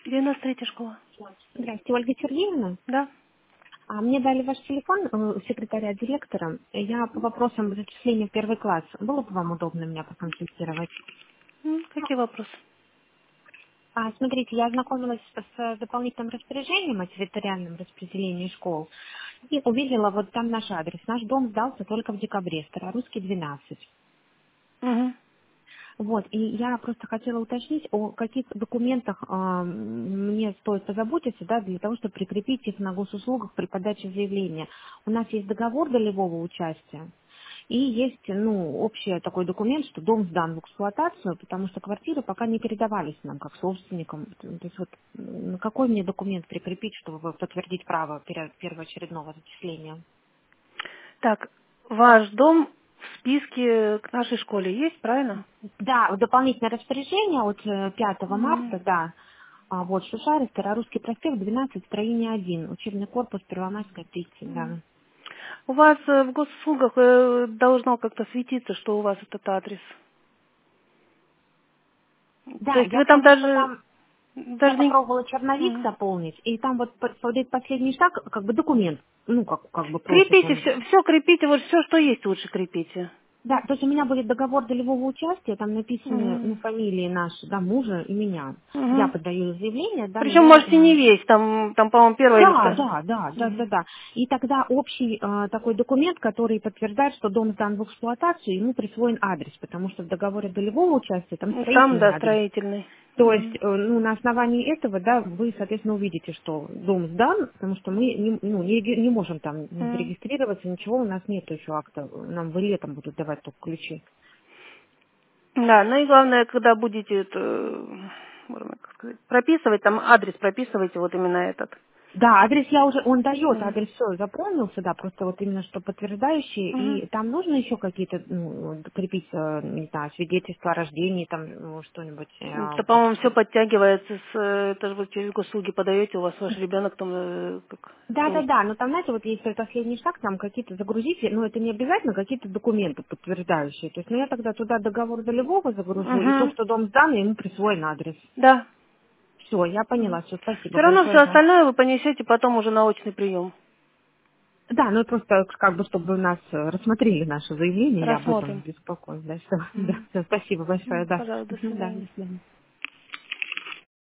93-я школа. Здравствуйте, Ольга Сергеевна. Да. Мне дали ваш телефон секретаря директора. Я по вопросам зачисления в первый класс. Было бы вам удобно меня проконсультировать? Какие вопросы? Смотрите, я ознакомилась с дополнительным распоряжением о территориальном распределении школ и увидела вот там наш адрес. Наш дом сдался только в декабре, Старорусский 12. Угу. Вот, и я просто хотела уточнить, о каких документах мне стоит позаботиться, да, для того, чтобы прикрепить их на госуслугах при подаче заявления. У нас есть договор долевого участия, и есть, общий такой документ, что дом сдан в эксплуатацию, потому что квартиры пока не передавались нам как собственникам. То есть вот на какой мне документ прикрепить, чтобы подтвердить право первоочередного зачисления? Так, ваш дом в списке к нашей школе есть, правильно? Да, дополнительное распоряжение от 5 Мгм. марта, да. Вот, Шушаров, Старорусский проспект, 12, строение 1, учебный корпус, Первомайская, 30, да. У вас в госуслугах должно как-то светиться, что у вас этот адрес. То Да, есть я вы там помню, что даже, там я даже не... попробовала черновик Мгм. заполнить, и там вот последний шаг, как бы документ, как бы просит Крепите он. все крепите, вот все, что есть, лучше крепите. Да, то есть у меня будет договор долевого участия, там написаны, Мгм. фамилии наши, да, мужа и меня. Я Мгм. подаю заявление, да, Причем мне можете не весь, там, по-моему, первое или Да, второе. да, да, да, да, Мгм. да. И тогда общий такой документ, который подтверждает, что дом сдан в эксплуатацию, ему присвоен адрес, потому что в договоре долевого участия там Там, строительный да, адрес. строительный. То есть, Мгм. на основании этого, да, вы, соответственно, увидите, что дом сдан, потому что мы не можем там Мгм. зарегистрироваться, ничего, у нас нет еще акта, нам в летом будут давать только ключи. Да, ну и главное, когда будете это, можно как сказать, прописывать, там адрес прописывайте, вот именно этот. Да, адрес я уже, он дает, Мгм. адрес все, запомнился, да, просто вот именно что подтверждающие, Мгм. и там нужно еще какие-то, крепить, не знаю, свидетельства о рождении, там, что-нибудь. Это, по-моему, все подтягивается это же вы через госуслуги подаете, у вас ваш ребенок там как Да, да, полностью. да, но там, знаете, вот если последний шаг, там какие-то загрузите, но это не обязательно, какие-то документы подтверждающие. То есть, я тогда туда договор долевого загружу, и то, Угу. что дом сдан, ему присвоен адрес. Да. Все, я поняла, все, спасибо Все равно большое все за... остальное вы понесете потом уже на очный прием. Да, ну просто как бы, чтобы нас рассмотрели наше заявление, я об этом Рассмотрим. беспокоюсь, да, все, да, Мгм. всё, спасибо большое, да. Пожалуйста, до Мгм, да, свидания. до свидания.